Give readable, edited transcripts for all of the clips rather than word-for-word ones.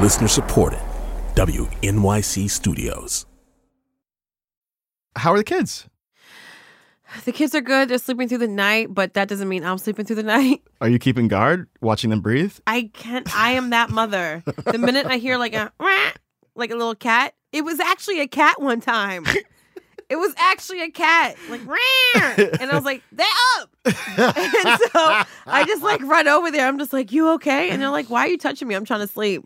Listener supported. WNYC Studios. How are the kids? The kids are good. They're sleeping through the night, but that doesn't mean I'm sleeping through the night. Are you keeping guard, watching them breathe? I can't. I am that mother. The minute I hear like a little cat, it was actually a cat one time. It was actually a cat, like, and I was like, they're up. And so I just like run over there. I'm just like, you okay? And they're like, why are you touching me? I'm trying to sleep.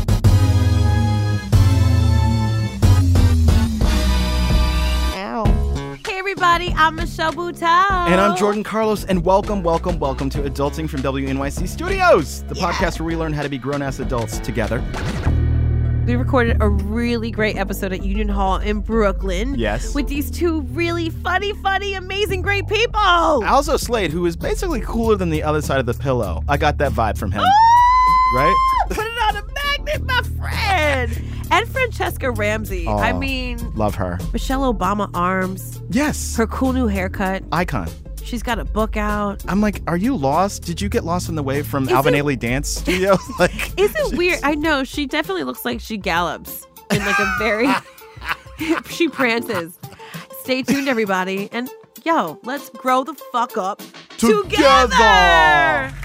Hey everybody, I'm Michelle Buteau. And I'm Jordan Carlos, and welcome to Adulting from WNYC Studios, the podcast where we learn how to be grown-ass adults together. We recorded a really great episode at Union Hall in Brooklyn. Yes. With these two really funny, amazing, great people. Alzo Slade, who is basically cooler than the other side of the pillow. I got that vibe from him. Right? Put it on a magnet, my friend. And Francesca Ramsey. Oh, I mean, love her. Michelle Obama arms. Yes. Her cool new haircut. Icon. She's got a book out. I'm like, are you lost? Did you get lost in the way from Alvin Ailey Dance Studio? Like, is it weird? I know. She definitely looks like she gallops in like a very... she prances. Stay tuned, everybody. And, yo, let's grow the fuck up together.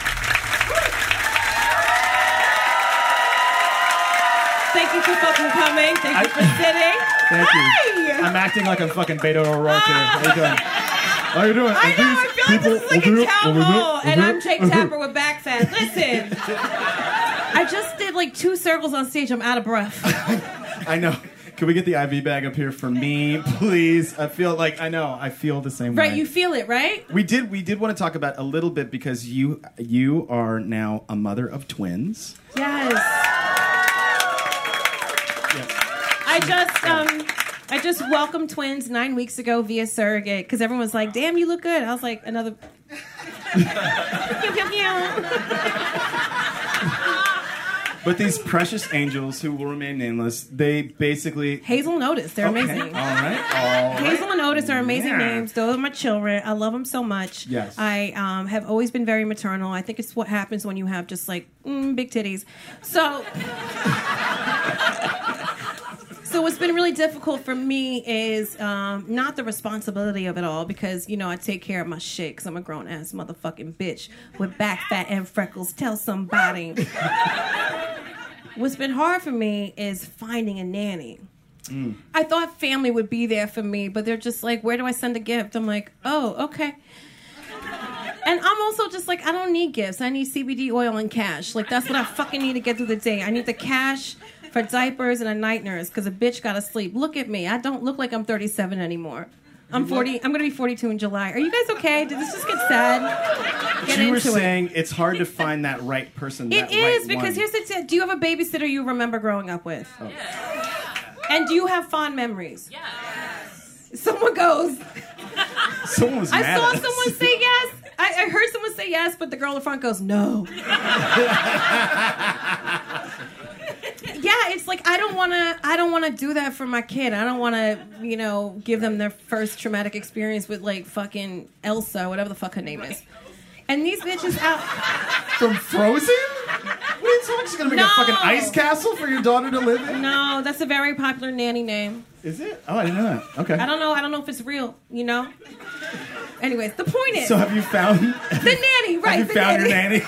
Thank you for fucking coming. Thank you for sitting. Thank you. I'm acting like I'm fucking Beto O'Rourke here. How you doing? How you doing? I know. I feel like this is like a town hall, and I'm Jake Tapper with back fat. Listen, I just did like 2 circles on stage. I'm out of breath. I know. Can we get the IV bag up here for me, please? I feel the same way. Right, you feel it, right? We did want to talk about a little bit because you are now a mother of twins. Yes. I just welcomed twins 9 weeks ago via surrogate because everyone was like, damn, you look good. I was like, another... But these precious angels who will remain nameless, they basically... Hazel and Otis, they're amazing. All right. Hazel and Otis are amazing names. Those are my children. I love them so much. Yes. I have always been very maternal. I think it's what happens when you have just like big titties. So what's been really difficult for me is not the responsibility of it all because, you know, I take care of my shit because I'm a grown-ass motherfucking bitch with back fat and freckles. Tell somebody. What's been hard for me is finding a nanny. I thought family would be there for me, but they're just like, where do I send a gift? I'm like, oh, okay. And I'm also just like, I don't need gifts. I need CBD oil and cash. Like, that's what I fucking need to get through the day. I need the cash for diapers and a night nurse because a bitch gotta sleep. Look at me. I don't look like I'm 37 anymore. I'm 40. I'm gonna be 42 in July. Are you guys okay? Did this just get sad? Get you were saying it's hard to find that right person. It is because here's the tip. Do you have a babysitter you remember growing up with? Oh. Yes. And do you have fond memories? Yes. Someone goes. Someone was mad I saw someone say yes. I heard someone say yes, but the girl in the front goes no. Yeah, it's like I don't want to do that for my kid. I don't want to, give them their first traumatic experience with like fucking Elsa, whatever the fuck her name is. And these bitches out from Frozen? What are you talking? She's gonna make a fucking ice castle for your daughter to live in? No, that's a very popular nanny name. Is it? Oh, I didn't know that. Okay. I don't know if it's real. Anyways, the point is. So have you found the nanny? Right? Have you found your nanny?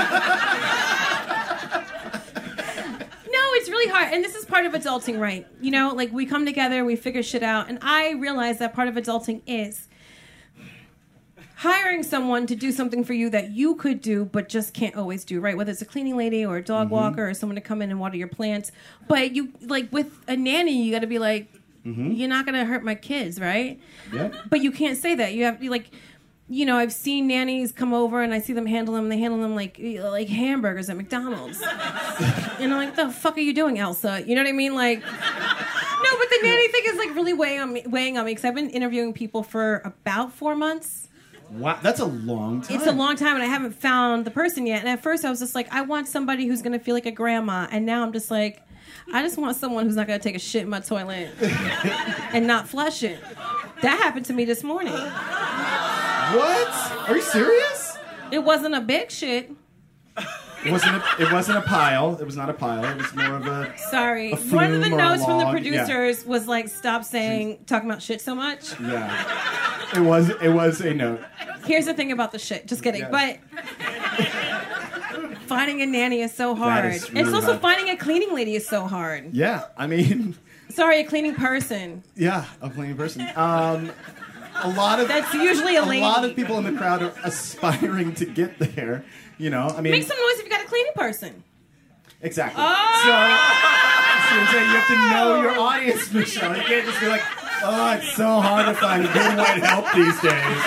It's really hard, and this is part of adulting, right? Like we come together, we figure shit out, and I realize that part of adulting is hiring someone to do something for you that you could do but just can't always do, right? Whether it's a cleaning lady or a dog walker or someone to come in and water your plants. But you, like with a nanny, you got to be like, you're not going to hurt my kids, right? Yeah. But you can't say that. You have to be like... I've seen nannies come over and I see them handle them. And they handle them like hamburgers at McDonald's. And I'm like, the fuck are you doing, Elsa? You know what I mean? Like, no, but the nanny thing is like really weighing on me because I've been interviewing people for about 4 months. Wow, that's a long time. It's a long time, and I haven't found the person yet. And at first, I was just like, I want somebody who's going to feel like a grandma. And now I'm just like, I just want someone who's not going to take a shit in my toilet and not flush it. That happened to me this morning. What? Are you serious? It wasn't a big shit. It wasn't a pile. It was not a pile. It was more of a... Sorry. A One of the flume or a notes from the log, producers was like, stop talking about shit so much. Yeah. It was a note. Here's the thing about the shit. Just kidding. Yeah. But finding a nanny is so hard. is really It's also hard. finding a cleaning lady is so hard. Yeah, I mean... Sorry, a cleaning person. Yeah, a clean person. A lot of... That's usually a lady. A lot of people in the crowd are aspiring to get there. You know, I mean... Make some noise if you got a cleaning person. Exactly. Oh! So I'm saying you have to know your audience, Michelle. You can't just be like, oh, it's so hard to find good white help these days.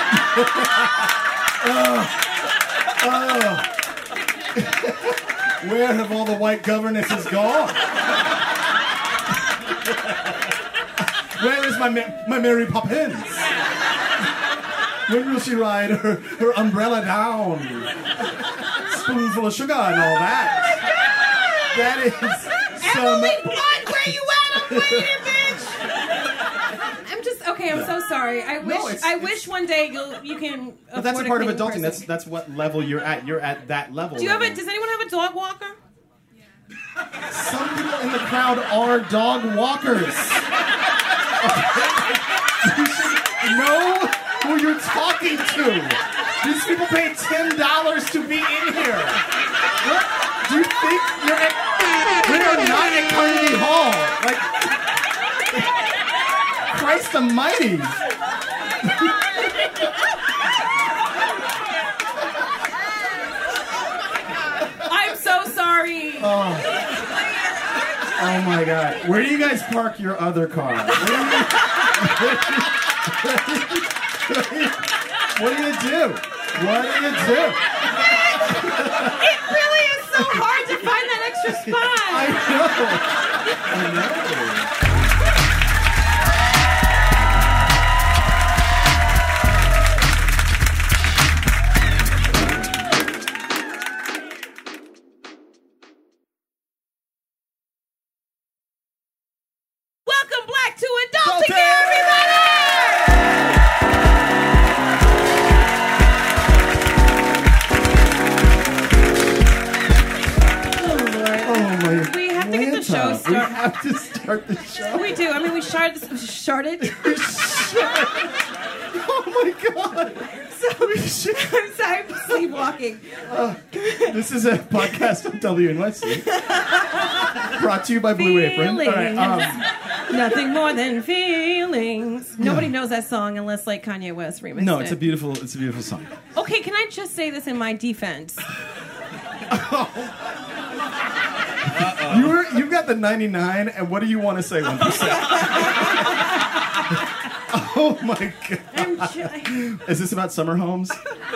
Where have all the white governesses gone? Where is my Mary Poppins? When will she ride her umbrella down? Spoonful of sugar and all that. That is some... Emily Blunt, where you at? I'm waiting, bitch. I'm just okay. I'm so sorry. I wish one day you can. But that's a afford part of cleaning adulting. person. That's what level you're at. You're at that level. Do you have right a? now. Does anyone have a dog walker? Some people in the crowd are dog walkers. You should know who you're talking to. These people paid $10 to be in here. What? Do you think you're at... We are not at Carnegie Hall. Like... Christ almighty. I'm so sorry. Oh my God. Where do you guys park your other car? What do you do? What do you do? It really is so hard to find that extra spot. I know. Welcome back to Adulting, everybody. We have to get the show We started. have to start the show. We do. I mean, we started. Oh my God. I'm sorry, I'm sleepwalking. This is a podcast on WNYC. Brought to you by Blue Apron. All right, Nothing more than feelings. Nobody knows that song unless like Kanye West remixed no, it. it's a beautiful song. Okay, can I just say this in my defense? You've got the 99, and what do you want to say 1%? Oh my God. Is this about summer homes?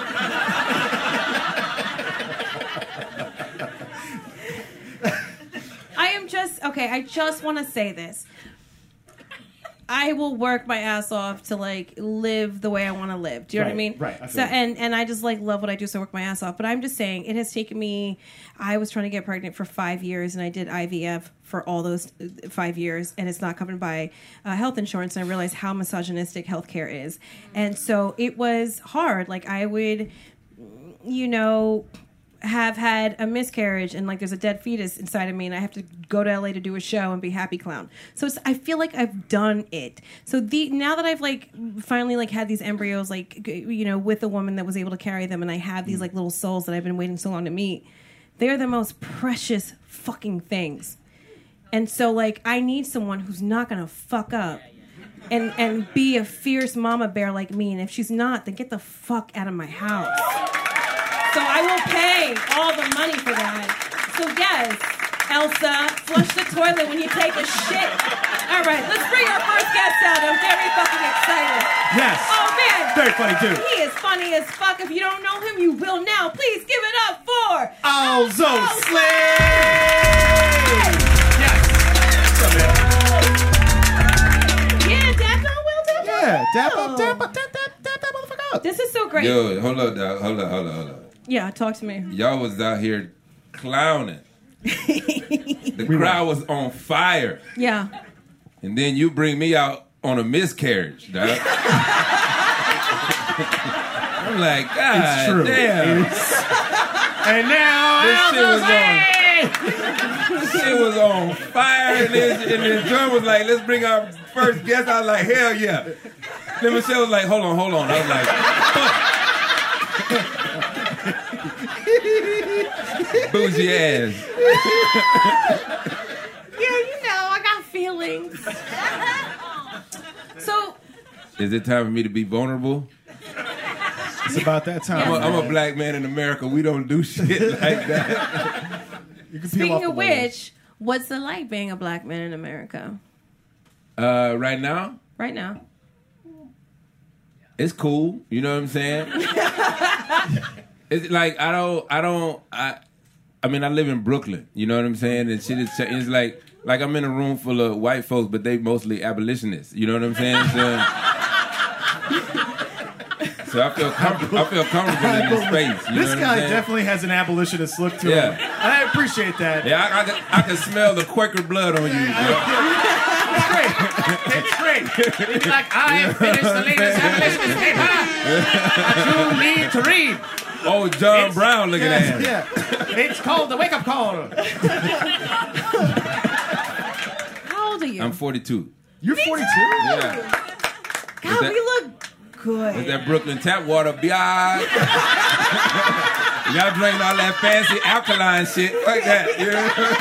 I just want to say this. I will work my ass off to like live the way I want to live. Do you know what I mean? Right. I So feel you. and I just like love what I do, so I work my ass off. But I'm just saying, it has taken me. I was trying to get pregnant for 5 years, and I did IVF for all those 5 years, and it's not covered by health insurance. And I realized how misogynistic healthcare is, and so it was hard. Like I would, have had a miscarriage and like there's a dead fetus inside of me and I have to go to LA to do a show and be happy clown. So I feel like I've done it. So now that I've like finally like had these embryos like with a woman that was able to carry them, and I have these like little souls that I've been waiting so long to meet, they're the most precious fucking things. And so like I need someone who's not gonna fuck up and be a fierce mama bear like me, and if she's not, then get the fuck out of my house. So I will pay all the money for that. So yes, Elsa, flush the toilet when you take a shit. All right, let's bring our first guest out. I'm very fucking excited. Yes. Oh man. Very funny dude. He is funny as fuck. If you don't know him, you will now. Please give it up for Alzo Slade! Yes. What's up, man? Yeah, dap that well, dap that Yeah, dap well. up that motherfucker up. This is so great. Yo, hold up, dog. Hold up. Yeah, talk to me. Y'all was out here clowning. The crowd was on fire. Yeah. And then you bring me out on a miscarriage, dog. I'm like, God It's true. damn. And now This shit was on fire, and then John was like, let's bring our first guest. I was like, hell yeah. Then Michelle was like, hold on. I was like, fuck. Bougie ass. Yeah, I got feelings. So, Is it time for me to be vulnerable? it's about that time. I'm a black man in America. We don't do shit like that. You can peel off speaking the of layers. which, what's it like being a black man in America Right now, right now? it's cool. You know what I'm saying? It's like I mean, I live in Brooklyn. You know what I'm saying? And shit is, it's like I'm in a room full of white folks, but they mostly abolitionists. You know what I'm saying? So I feel comfortable in this space. You know This what guy I'm saying? definitely has an abolitionist look to Yeah. him. I appreciate that. Yeah, I can smell the Quaker blood on you. Bro. It's great. It's like, I have finished the latest abolitionist paper. You need to read. Oh, John Brown looking at him. Yeah. It's called the wake-up call. How old are you? I'm 42. You're 42? Yeah. God, that- we look good. With that Brooklyn tap water, biatch. Y'all drinking all that fancy alkaline shit like that. You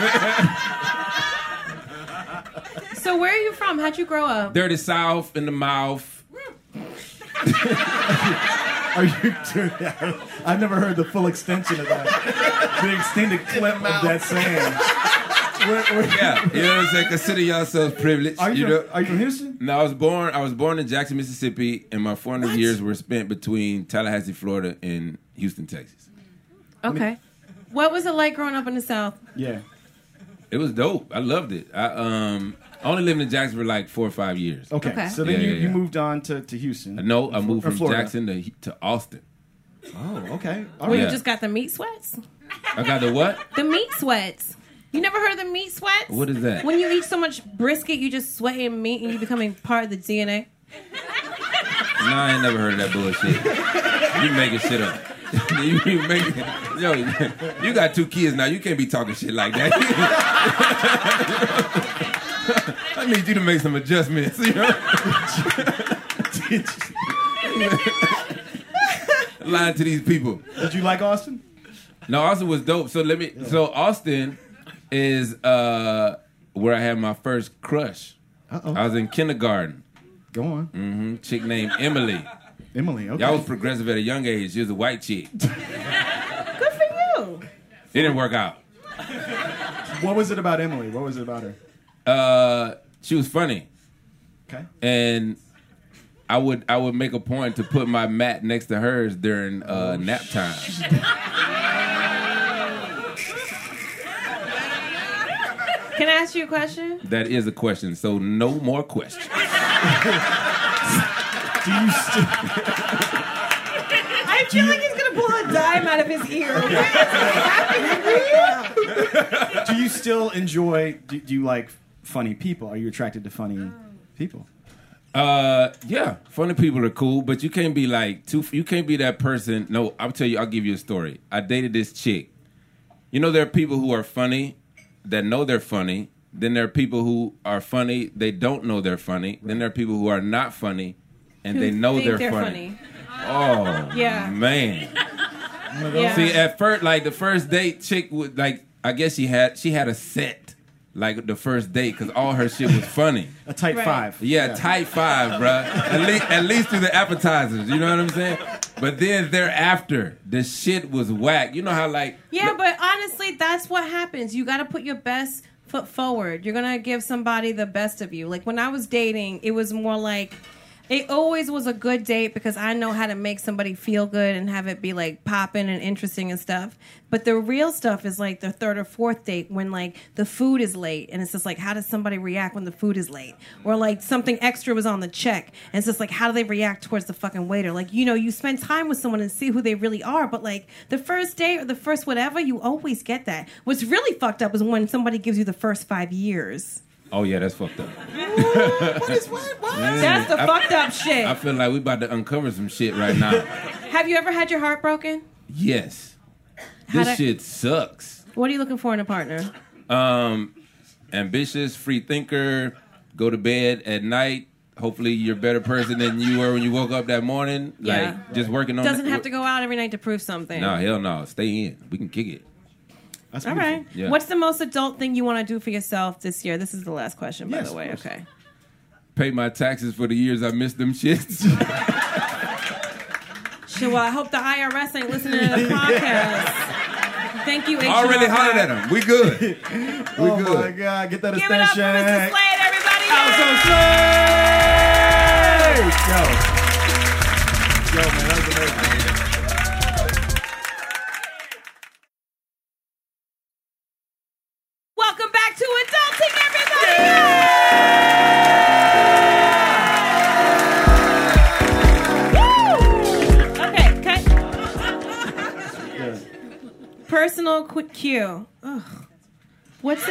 know? So where are you from? How'd you grow up? Dirty South in the mouth. Are you doing that? I've never heard the full extension of that. The extended clip of that saying. Yeah, you know what I'm saying? Consider yourselves privileged. Are you know? from Houston? No, I was born in Jackson, Mississippi, and my formative years were spent between Tallahassee, Florida, and Houston, Texas. Okay. What was it like growing up in the South? Yeah. It was dope. I loved it. I only lived in Jackson for like 4 or 5 years. Okay. So then you moved on to Houston. No, I moved from Florida. Jackson to Austin. Oh, okay. All Where right. you just got the meat sweats? I got the what? The meat sweats. You never heard of the meat sweats? What is that? When you eat so much brisket, you just sweating meat and you becoming part of the DNA. No, I ain't never heard of that bullshit. You making shit up. You got 2 kids now. You can't be talking shit like that. I need you to make some adjustments. You know? Lying to these people. Did you like Austin? No, Austin was dope. So So Austin is where I had my first crush. Uh-oh. I was in kindergarten. Go on. Chick named Emily. Emily, okay. Y'all was progressive at a young age. She was a white chick. Good for you. It didn't work out. What was it about Emily? What was it about her? She was funny, Okay. and I would make a point to put my mat next to hers during nap time. Can I ask you a question? That is a question. So no more questions. Do you still... I feel like he's gonna pull a dime out of his ear. What is happening? Do you still enjoy? Do you like funny people? Are you attracted to funny people? Yeah, funny people are cool, but you can't be like you can't be that person. No, I'll give you a story. I dated this chick. You know, there are people who are funny that know they're funny. Then there are people who are funny, they don't know they're funny. Then there are people who are not funny and they know Think they're funny. Oh, Yeah. man. Yeah. See, at first, like the first date, chick would like. I guess she had a set, like the first date, because all her shit was funny. A type Right. 5. Yeah, type 5, bruh. At least through the appetizers. You know what I'm saying? But then thereafter, the shit was whack. You know how like Yeah, but honestly, that's what happens. You got to put your best foot forward. You're going to give somebody the best of you. Like when I was dating, it was more like it always was a good date because I know how to make somebody feel good and have it be like popping and interesting and stuff. But the real stuff is like the third or fourth date when like the food is late and it's just like how does somebody react when the food is late? Or like something extra was on the check and it's just like how do they react towards the fucking waiter? Like, you know, you spend time with someone and see who they really are, but like the first date or the first whatever, you always get that. What's really fucked up is when somebody gives you the first 5 years. oh yeah, that's fucked up. That's the fucked up shit. I feel like we about to uncover some shit right now. Have you ever had your heart broken? Yes. This shit sucks. What are you looking for in a partner? Ambitious, free thinker, go to bed at night. Hopefully you're a better person than you were when you woke up that morning. Yeah. Like, just working on Doesn't have to go out every night to prove something. No, hell no. Stay in. We can kick it. That's All beautiful. right. Yeah. What's the most adult thing you want to do for yourself this year? This is the last question, by Yes, the way. of course. Okay. Pay my taxes for the years I missed them shits. Sure, well, I hope the IRS ain't listening to the podcast. Thank you, H&R. Already hollered at them. We good. We Oh good. my God, get that Give it up for extension. Mr. Slade, everybody. Yo, man, that was amazing. Welcome back to Adulting, everybody. Woo! Okay, cut. Personal Q. Ugh. What's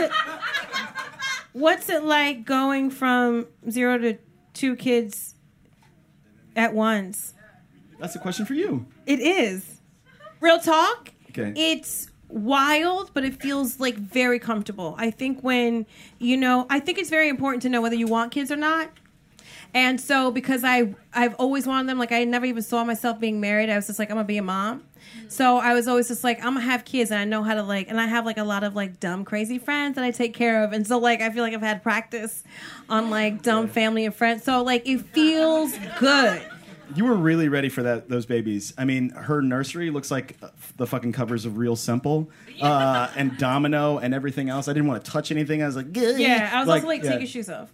it like going from 0 to 2 kids at once? That's a question for you. It is. Real talk. Okay. It's wild, but it feels like very comfortable. I think I think it's very important to know whether you want kids or not. And so because I've always wanted them, like I never even saw myself being married. I was just like, I'm gonna be a mom. So I was always just like, I'm gonna have kids, and I know how to and I have like a lot of like dumb, crazy friends that I take care of, and so like I feel like I've had practice on like dumb family and friends. So like it feels good. You were really ready for those babies. I mean, her nursery looks like the fucking covers of Real Simple and Domino and everything else. I didn't want to touch anything. I was like, Yeah, I was also like, take your shoes off.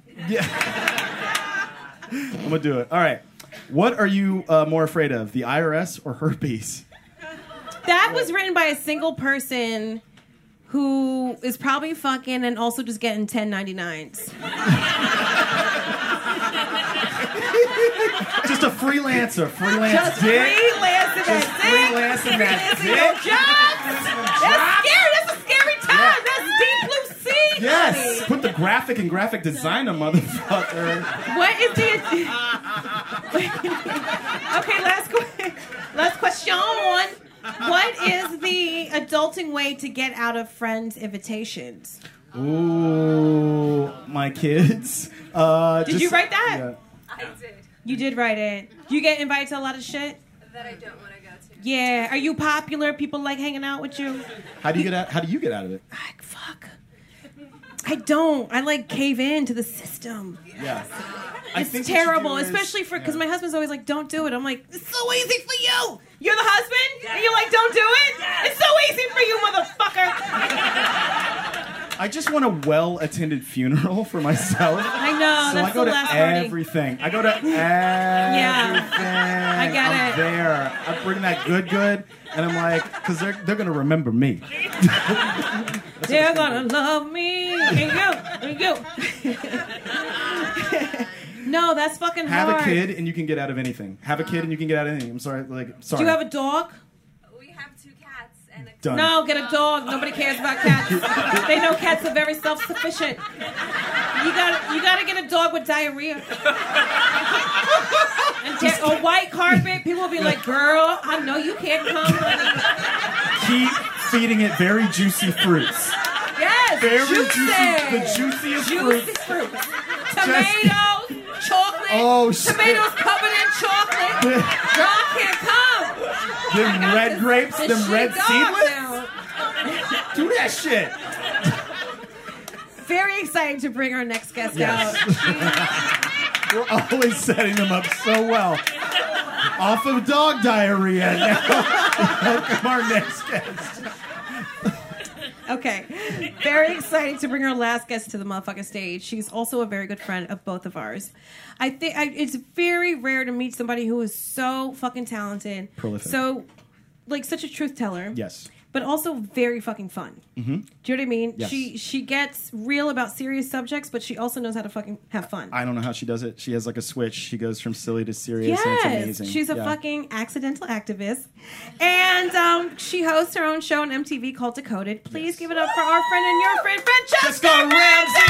I'm gonna do it. All right. What are you more afraid of, the IRS or herpes? That was written by a single person who is probably fucking and also just getting 1099s. Just a freelancer. Freelance Just dick. freelancing Just freelancing that dick. That's scary. That's a scary time. That's deep blue sea. Yes. honey. Put the graphic and graphic designer, motherfucker. What is the... Okay, last question. What is the adulting way to get out of friends' invitations? Ooh, my kids. Did you write that? Yeah. I did. You did write it. You get invited to a lot of shit? That I don't want to go to. Yeah. Are you popular? People like hanging out with you? How do you get out of it? Fuck. I don't. I like cave in to the system. Yeah. It's terrible, especially because my husband's always like, "Don't do it." I'm like, "It's so easy for you. You're the husband, and you're like, don't do it. It's so easy for you, motherfucker." I just want a well-attended funeral for myself. I know. So That's I go the to last party. everything. I go to everything. I get I'm it. there. I bring that good, and I'm like, because they're gonna remember me. They're gonna love me. And you. No, that's fucking Have hard. a kid and you can get out of anything. Have a kid and you can get out of anything. I'm sorry. Do you have a dog? We have 2 cats and a Done. No, get a dog. Nobody cares about cats. They know cats are very self-sufficient. You gotta get a dog with diarrhea. And get a white carpet. People will be like, "Girl, I know you can't come." Keep feeding it very juicy fruits. Yes, Very juicy. the juiciest Juicy fruits. fruit. Tomatoes, chocolate. Oh, shit. Tomatoes covered in chocolate. Girl, I can't come. Them red grapes, The them shit red dog seedless. now. Do that shit. Very excited to bring our next guest Yes. out. We're always setting them up so well. Off of dog diarrhea now. Welcome our next guest. Okay. Very excited to bring our last guest to the motherfucking stage. She's also a very good friend of both of ours. I think it's very rare to meet somebody who is so fucking talented. Prolific. So, like, such a truth teller. Yes. But also very fucking fun. Mm-hmm. Do you know what I mean? Yes. She gets real about serious subjects, but she also knows how to fucking have fun. I don't know how she does it. She has like a switch. She goes from silly to serious, and it's amazing. She's a Yeah. fucking accidental activist. And she hosts her own show on MTV called Decoded. Please give it up for our friend and your friend, Francesca Ramsey!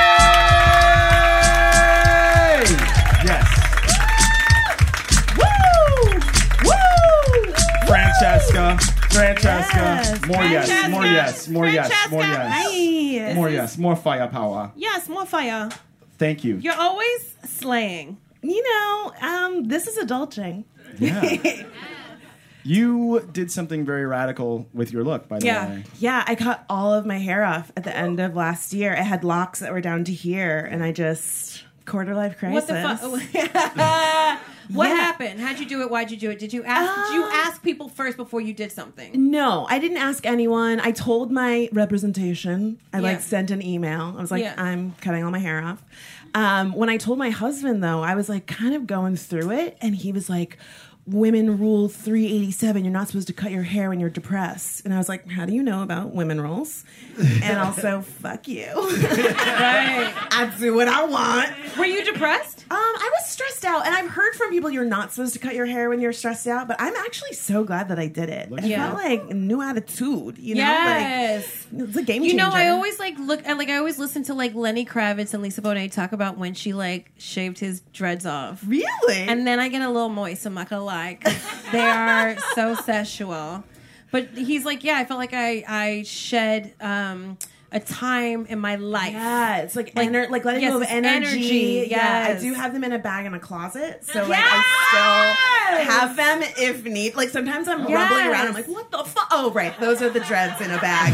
Yes. Woo! Woo! Francesca. Francesca. Yes. More yes. Francesca. More yes. More yes. More Francesca. yes. More yes. More firepower. Yes, more fire. Thank you. You're always slaying. You know, this is adulting. Yeah. You did something very radical with your look, by the way. Yeah, I cut all of my hair off at the end of last year. I had locks that were down to here, and I just quarter life crisis. What the fuck? What happened? How'd you do it? Why'd you do it? Did you ask people first before you did something? No, I didn't ask anyone. I told my representation. I sent an email. I was like, I'm cutting all my hair off. When I told my husband, though, I was like kind of going through it, and he was like, Women Rule 387, you're not supposed to cut your hair when you're depressed. And I was like, how do you know about women rules? And also, fuck you. Right. I do what I want. Were you depressed? I was stressed out, and I've heard from people you're not supposed to cut your hair when you're stressed out, but I'm actually so glad that I did it. I felt like a new attitude, you know? Yes. Like, it's a game changer. You know, I always I always listen to like Lenny Kravitz and Lisa Bonet talk about when she like shaved his dreads off. Really? And then I get a little moist, I'm not gonna lie, 'cause they are so sexual. But he's like, yeah, I felt like I shed a time in my life. Yeah, it's like letting go of energy. Yeah, I do have them in a bag in a closet, so like I still have them if need. Like sometimes I'm rumbling around. I'm like, what the fuck? Oh, right, those are the dreads in a bag.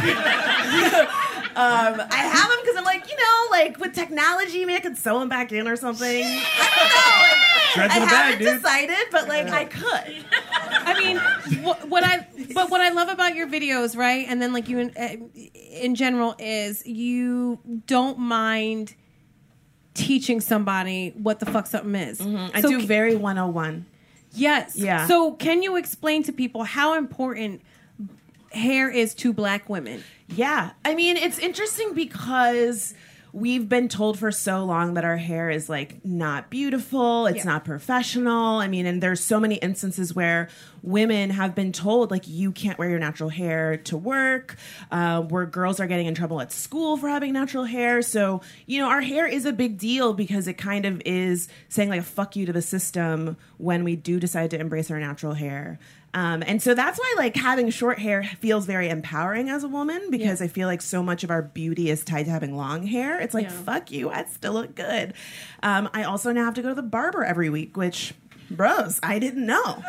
I have them because I'm like, you know, like with technology, maybe I could sew them back in or something. I don't know. Like, Dreads in a I bag, haven't decided, but like I could. I mean, what I love about your videos, right? And then like you in general is you don't mind teaching somebody what the fuck something is. I do very 101. Yes. Yeah. So can you explain to people how important hair is to Black women? Yeah. I mean, it's interesting because we've been told for so long that our hair is like not beautiful, it's not professional. I mean, and there's so many instances where women have been told like you can't wear your natural hair to work, where girls are getting in trouble at school for having natural hair. So, you know, our hair is a big deal because it kind of is saying like a fuck you to the system when we do decide to embrace our natural hair. And so that's why like having short hair feels very empowering as a woman because I feel like so much of our beauty is tied to having long hair. It's like, fuck you, I still look good. I also now have to go to the barber every week, which, bros, I didn't know. Get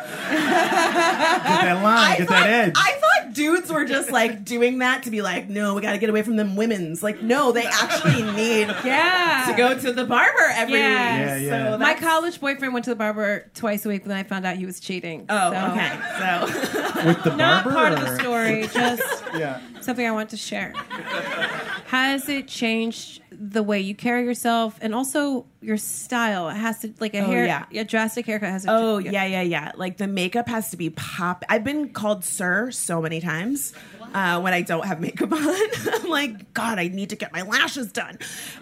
that line, get that edge. I thought dudes were just like doing that to be like, no, we got to get away from them women's. Like, no, they actually need to go to the barber every week. Yeah. So My college boyfriend went to the barber twice a week, and then I found out he was cheating. Oh, so. okay. So With the barber? Not part of or- the story, just something I want to share. Has it changed the way you carry yourself and also your style? It has to, like a drastic haircut has to. Oh, yeah. Like the makeup has to be pop. I've been called sir so many times when I don't have makeup on. I'm like, God, I need to get my lashes done.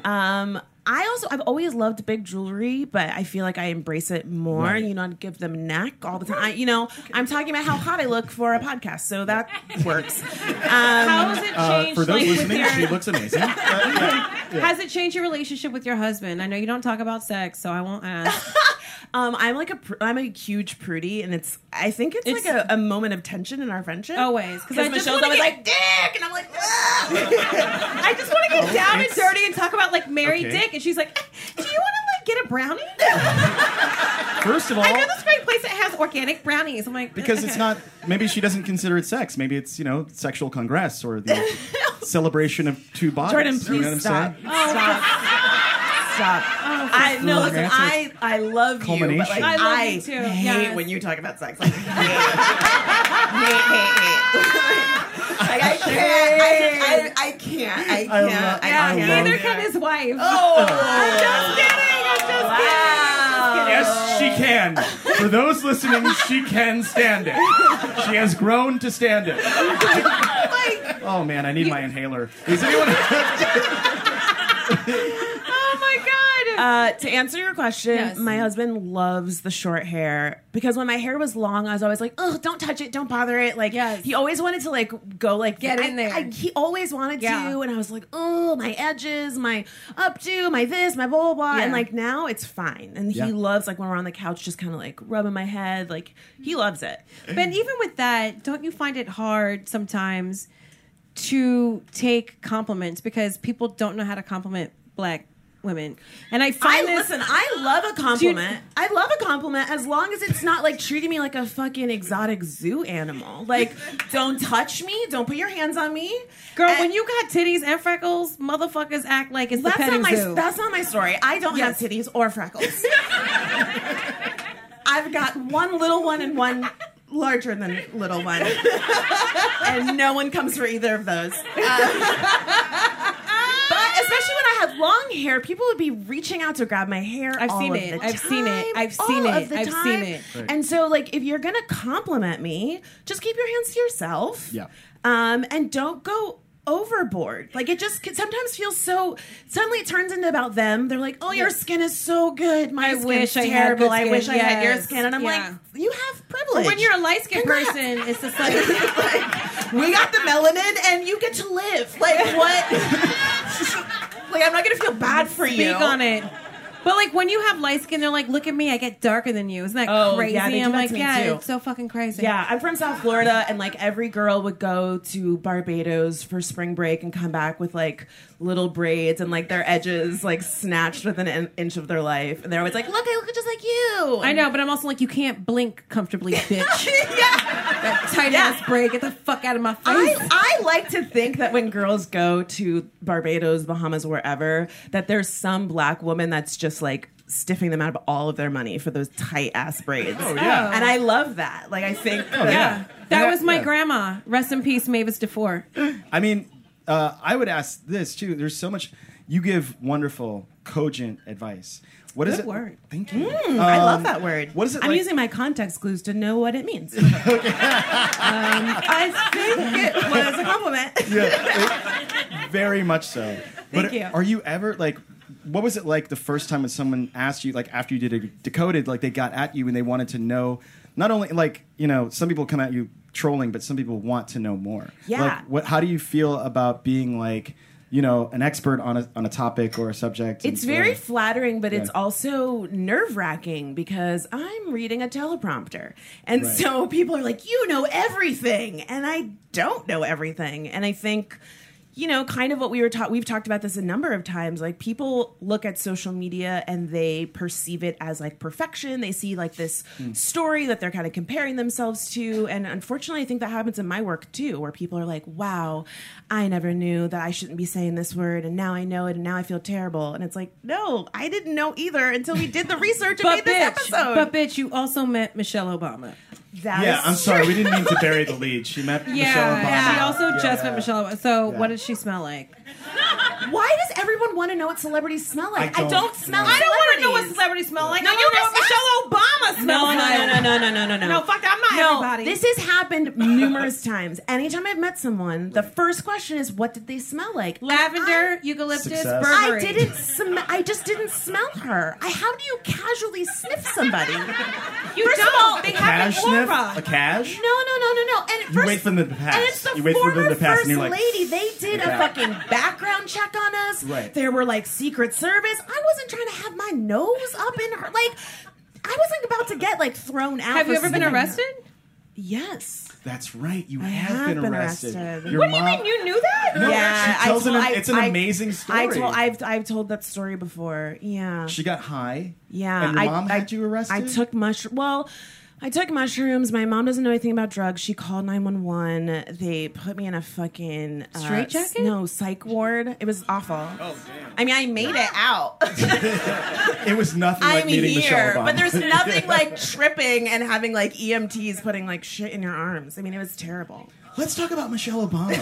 I've always loved big jewelry, but I feel like I embrace it more. Right. You know, I'd give them neck all the time. I'm talking about how hot I look for a podcast, so that works. How has it changed? For those like, listening, she looks amazing. Has it changed your relationship with your husband? I know you don't talk about sex, so I won't ask. I'm a huge prudy, and I think it's like a moment of tension in our friendship. Always, because Michelle's always like dick, and I'm like, I just want to get down and dirty and talk about like Mary Dick, and she's like, do you want to like get a brownie? First of all, I know this great place that has organic brownies. I'm like, because it's not. Maybe she doesn't consider it sex. Maybe it's sexual congress or the celebration of two bodies. Jordan, please you know what stop. I'm saying? Stop. Listen, I love you, but like, I love you too. hate when you talk about sex. Like, hate. Like, I can't. Neither can his wife. Oh, I'm just kidding. Yes, she can. For those listening, she can stand it. She has grown to stand it. Oh man, I need my inhaler. Is anyone? Oh my God. To answer your question, Yes. my husband loves the short hair because when my hair was long, I was always like, "Oh, don't touch it, don't bother it." Like, Yes. he always wanted to like go like Get in there. he always wanted Yeah. to, and I was like, "Oh, my edges, my updo, my this, my blah blah blah." Yeah. And like now it's fine, and Yeah. he loves like when we're on the couch, just kind of like rubbing my head. Like he loves it. Mm. But even with that, don't you find it hard sometimes to take compliments because people don't know how to compliment black women? And I find I love a compliment. I love a compliment as long as it's not like treating me like a fucking exotic zoo animal. Like, don't touch me. Don't put your hands on me. girl, And- when you got titties and freckles, motherfuckers act like it's the petting zoo. That's not my story. I don't Yes. have titties or freckles. I've got one little one and one larger than little one, and no one comes for either of those. But especially when I had long hair, people would be reaching out to grab my hair. I've all seen of it. the I've seen it. time, I've seen all it. of the I've time. seen it. And so, like, if you're gonna compliment me, just keep your hands to yourself. Yeah. And don't go overboard. Like, it just sometimes feels so. Suddenly, it turns into about them. They're like, "Oh, your skin is so good. My I skin's wish I had terrible. good I wish I skin." had your Yes. skin." And I'm Yeah. like, "You have privilege." When you're a light skinned Congrats. person, it's just like We got the melanin, and you get to live. Like what? Like, I'm not gonna feel bad for you. speak on it. But like when you have light skin, they're like, "Look at me, I get darker than you." Isn't that Oh, crazy? yeah, they do I'm that like, to me, yeah, too. it's so fucking crazy. Yeah, I'm from South Florida, and like every girl would go to Barbados for spring break and come back with like little braids and like their edges like snatched within an inch of their life, and they're always like, "Look, I look just like you." I know, but I'm also like, you can't blink comfortably, bitch. Yeah. That tight ass braid, get the fuck out of my face. I like to think that when girls go to Barbados, Bahamas, wherever, that there's some black woman that's just like stiffing them out of all of their money for those tight ass braids. Oh, yeah. And I love that. Like, I think Yeah, that was my Yeah. grandma. Rest in peace, Mavis DeFore. I mean, I would ask this too. There's so much. You give wonderful, cogent advice. What is Good it? word. Thank you. I love that word. What is it I'm like- using my context clues to know what it means. I think it was a compliment. Very much so. Thank you. Are you ever like? What was it like the first time when someone asked you, like after you did a Decoded, like they got at you and they wanted to know, not only like some people come at you trolling, but some people want to know more. Yeah. Like, how do you feel about being like, an expert on a topic or a subject? It's very flattering, but it's Yeah. also nerve-wracking because I'm reading a teleprompter. And Right. so people are like, "You know everything." And I don't know everything. And I think, kind of what we've talked about this a number of times. Like, people look at social media and they perceive it as like perfection. They see like this story that they're kind of comparing themselves to. And unfortunately, I think that happens in my work too, where people are like, "Wow, I never knew that I shouldn't be saying this word. And now I know it. And now I feel terrible." And it's like, no, I didn't know either until we did the research and made this episode. but bitch, you also met Michelle Obama. That Yeah, is I'm sorry. We didn't mean to bury the lead. She met Michelle Obama. She also Yeah, just met yeah. Michelle Obama. So Yeah. what does she smell like? Why does everyone want to know what celebrities smell like? I don't smell know. like I don't want to know what celebrities. celebrities smell like. No, I you want to know what just Michelle Obama smells No, like. no. No, fuck, I'm not everybody. This has happened numerous times. Anytime I've met someone, the first question is, what did they smell like? Lavender, eucalyptus, Success. Burberry. I just didn't smell her. How do you casually sniff somebody? You First of don't. all, They A have cash an sniff? aura. A cash? No. And You first, wait for them to pass. And it's the You wait for them former to pass, and first you're like, lady. They did a Yeah. fucking background check on us. Right. There were like Secret Service. I wasn't trying to have my nose up in her. Like, I wasn't about to get like thrown out. Have for you ever been sniffing her. arrested? Yes. That's right. You I have been arrested. arrested. Your What do you mom- mean you knew that? No, Yeah, she tells I- it's an I- amazing story. I've told that story before. Yeah. She got high. Yeah, And your mom had you arrested? I took mushrooms. My mom doesn't know anything about drugs. She called 911. They put me in a fucking Straitjacket? No, psych ward. It was awful. Oh damn! I mean, I made it out. It was nothing like I'm meeting Michelle here, Obama. but there's nothing like tripping and having like EMTs putting like shit in your arms. I mean, it was terrible. Let's talk about Michelle Obama.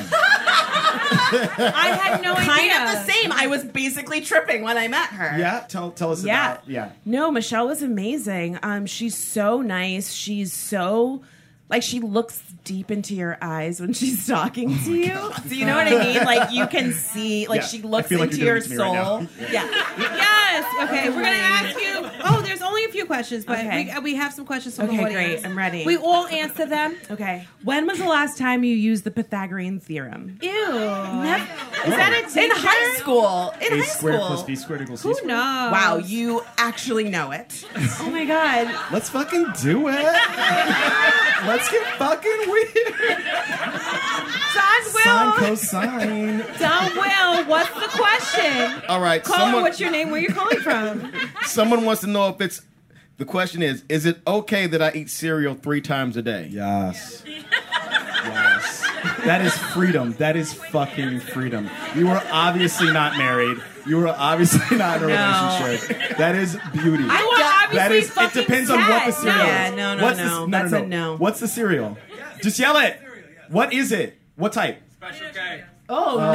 I had no idea. Kind of the same. I was basically tripping when I met her. Yeah, tell us Yeah. about. Yeah. No, Michelle was amazing. She's so nice. She's so like she looks deep into your eyes when she's talking to you. Do you know what I mean? Like you can see, like Yeah. she I looks feel like into you're your doing it to me right soul. now. Yeah. Yes. Yes. Okay. We're gonna ask you. Oh, there's only a few questions, but Okay. we have some questions from the Okay, audience. great. I'm ready. We all answer them. Okay. When was the last time you used the Pythagorean theorem? Ew. Is that a teacher? In high school. In A high squared school. plus B squared equals C Who squared. knows? Wow, you actually know it. Oh my god. Let's fucking do it. Let's get fucking weird. Sine, cosine. Don Will, what's the question? All right, Caller, what's your name? Where you calling from? someone wants to know if it's. The question is it okay that I eat cereal 3 times a day? Yes. Yes. That is freedom. That is fucking freedom. You were obviously not married. You were obviously not in a relationship. That is beauty. That is. It depends on what the cereal Yeah, is. no. That's a no. What's the cereal? Just yell it. What is it? What type? Special K. Oh no.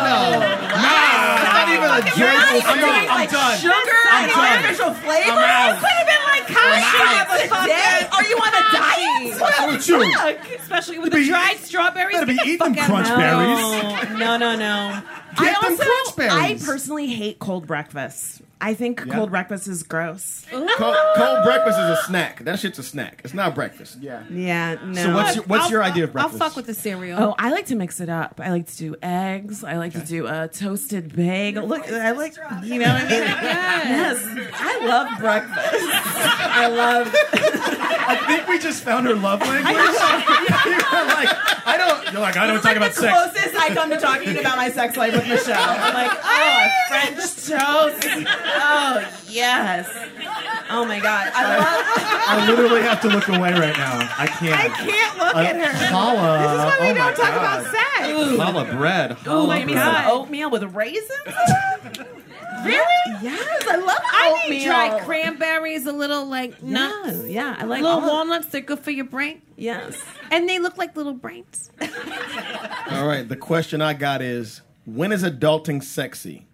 Not even a joke. I'm done. Sugar I'm and done. artificial flavor. I'm out. Could have been like today. Are you on a diet? What's wrong with you? Especially with the dried strawberries. Better be Get the eating fuck out of crunch here. berries. No. Get them crunch berries. I personally hate cold breakfast. I think Yeah. cold breakfast is gross. Cold breakfast is a snack. That shit's a snack. It's not breakfast. Yeah. Yeah, no. So what's your idea of breakfast? I'll fuck with the cereal. Oh, I like to mix it up. I like to do eggs. I like to do a toasted bagel. Look, I like, you know what I mean? Yes. I love breakfast. I love. I think we just found her love language. You're like, I don't talk about the sex. closest I come to talking about my sex life with Michelle. I'm like, oh, a French toast. Oh, yes. Oh my God. I literally have to look away right now. I can't. I can't look at her. Challah. This is why we Oh my don't talk God. about sex. Challah bread. Oh my Challah God. bread. Oatmeal with raisins? Really? Yes, I love I oatmeal. need dried cranberries, a little like nuts. Yeah, I like little all walnuts. They're good for your brain. Yes. And they look like little brains. All right, the question I got is, when is adulting sexy?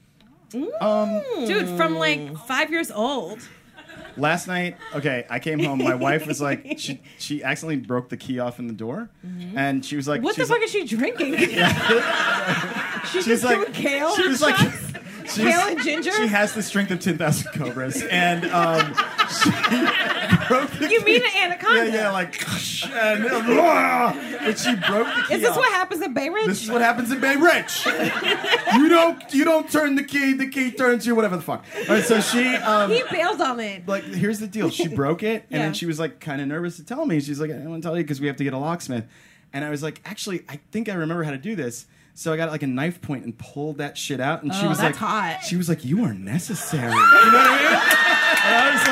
Dude, from like 5 years old. Last night, okay, I came home. My wife was like, she accidentally broke the key off in the door, and she was like, What the fuck is she drinking? She's like, kale. she was like, Kale and ginger? She has the strength of 10,000 cobras, and she broke the You key. mean an anaconda? Yeah, like, and, but she broke the key. Is this off. what happens at Bay Ridge? This is what happens in Bay Ridge. you don't turn the key turns you, whatever the fuck. All right, so she He bailed on it. like, here's the deal. She broke it, and Yeah. then she was like kind of nervous to tell me. She's like, I don't want to tell you because we have to get a locksmith. And I was like, actually, I think I remember how to do this. So I got like a knife point and pulled that shit out. And she was that's like, hot. She was like, you are necessary. You know what I mean? And I was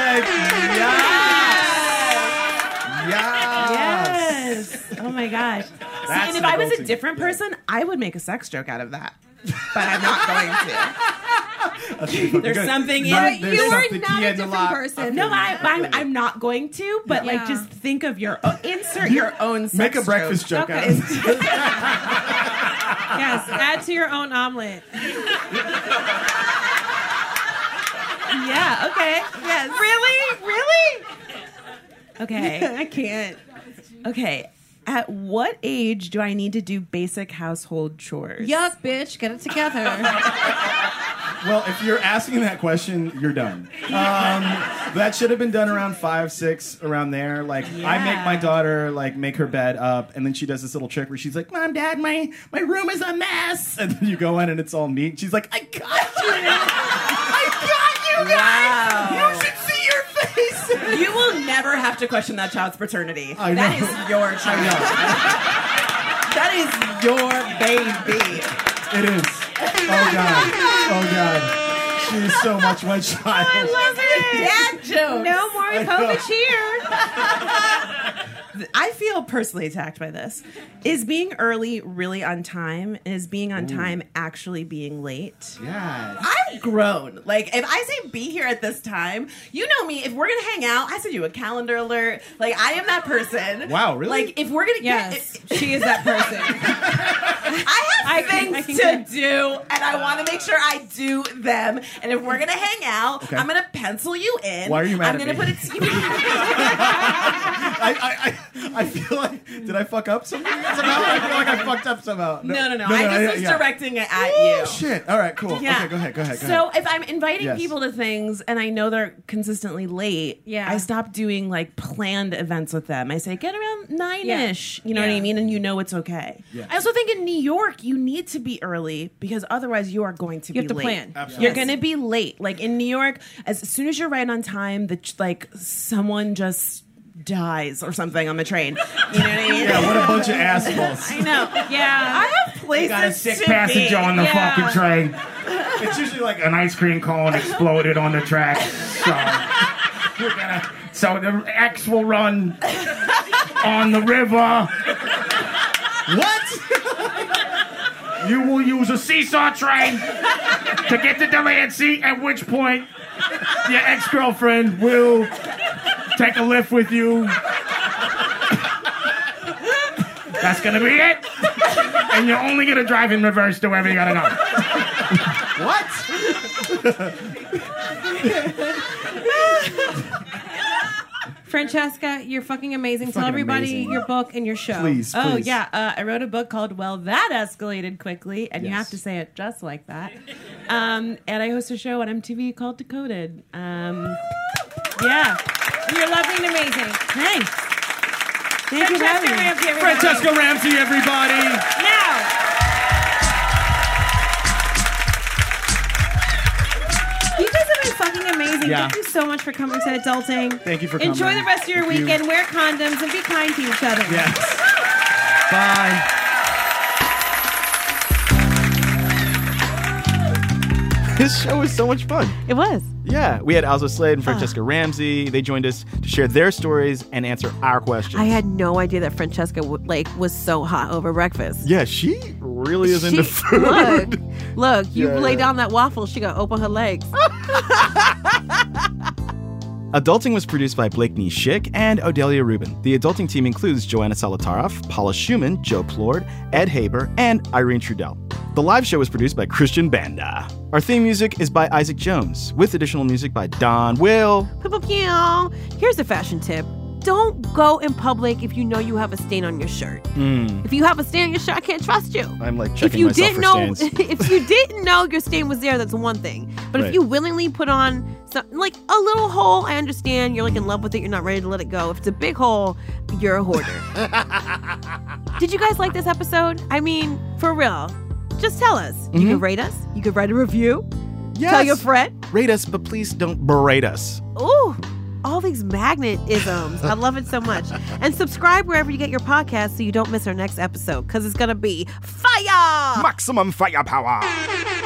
like, yes. Yes. Oh my gosh. See, That's and if an I was a adulting. different person, I would make a sex joke out of that. But I'm not going to. There's something in it. There's You are something not key a in the different lock. person. No, I'm not going to. But like, Yeah. just think of your insert your own. Make sex a breakfast joke Okay. out of it. Yes, add to your own omelet. Yeah. Okay. Yes. Really? Okay. I can't. Okay. At what age do I need to do basic household chores? Yuck, bitch. Get it together. Well, if you're asking that question, you're done. That should have been done around 5, 6, around there. Like, I make my daughter like make her bed up, and then she does this little trick where she's like, "Mom, Dad, my room is a mess," and then you go in and it's all neat. She's like, "I got you, guys. Wow. You should see your face." You will never have to question that child's paternity. I know. That is your child. That is your baby. It is. Oh God. She's so much my child. I love it. Dad joke. No more Povich here. I feel personally attacked by this. Is being early really on time? Is being on time actually being late? Yeah. I've grown. Like, if I say be here at this time, you know me. If we're gonna hang out, I send you a calendar alert. Like, I am that person. Wow, really? Like, if we're gonna Yes, she is that person. I have things to do, and I want to make sure I do them. And if we're gonna hang out, I'm gonna pencil you in. Why are you mad I'm at gonna me? put it. I feel like, did I fuck up something somehow? I feel like I fucked up somehow. No. I just was directing it at you. Shit. All right, cool. Yeah. Okay, go ahead. So if I'm inviting Yes. people to things and I know they're consistently late, I stop doing like planned events with them. I say get around 9-ish. You know what I mean? And you know it's okay. Yeah. I also think in New York you need to be early because otherwise you are going to be have to late. plan. Absolutely. You're going to be late. Like in New York, as soon as you're right on time, like someone just dies or something on the train. You know what I mean? Yeah, what a bunch of assholes. I know. Yeah. I have places Got a sick to passenger be. on the Yeah. fucking train. It's usually like an ice cream cone exploded on the track. So the X will run on the river. What? You will use a seesaw train to get to the land seat, at which point your ex-girlfriend will take a lift with you. That's gonna be it. And you're only gonna drive in reverse to wherever you gotta go. What? Francesca, you're fucking amazing. Tell Fucking everybody amazing. your book and your show. Please. Oh, yeah. I wrote a book called Well, That Escalated Quickly, and you have to say it just like that. And I host a show on MTV called Decoded. Yeah. You're lovely and amazing. Thanks. Thank you for having me. Ramsey, everybody. Francesca Ramsey, everybody. Now. You guys have been fucking amazing. Yeah. Thank you so much for coming to Adulting. Thank you for coming. Enjoy the rest of your Thank you. weekend. Wear condoms and be kind to each other. Yes. Bye. This show was so much fun. It was. Yeah, we had Alza Slade and Francesca Ramsey. They joined us to share their stories and answer our questions. I had no idea that Francesca was so hot over breakfast. Yeah, she really is into food. Look, you Yeah, lay yeah. down that waffle, she gonna open her legs. Adulting was produced by Blakeney Schick and Odelia Rubin. The Adulting team includes Joanna Solotaroff, Paula Schumann, Joe Plord, Ed Haber, and Irene Trudell. The live show was produced by Christian Banda. Our theme music is by Isaac Jones, with additional music by Don Will. Pew. Here's a fashion tip. Don't go in public if you know you have a stain on your shirt. If you have a stain on your shirt, I can't trust you. I'm like If checking you myself didn't for know, stains. if you didn't know your stain was there, that's one thing. But Right. if you willingly put on like a little hole, I understand. You're like in love with it. You're not ready to let it go. If it's a big hole, you're a hoarder. Did you guys like this episode? I mean, for real. Just tell us. You could rate us. You could write a review. Yes. Tell your friend. Rate us, but please don't berate us. Ooh, all these magnet-isms. I love it so much. And subscribe wherever you get your podcast so you don't miss our next episode, because it's going to be fire! Maximum firepower.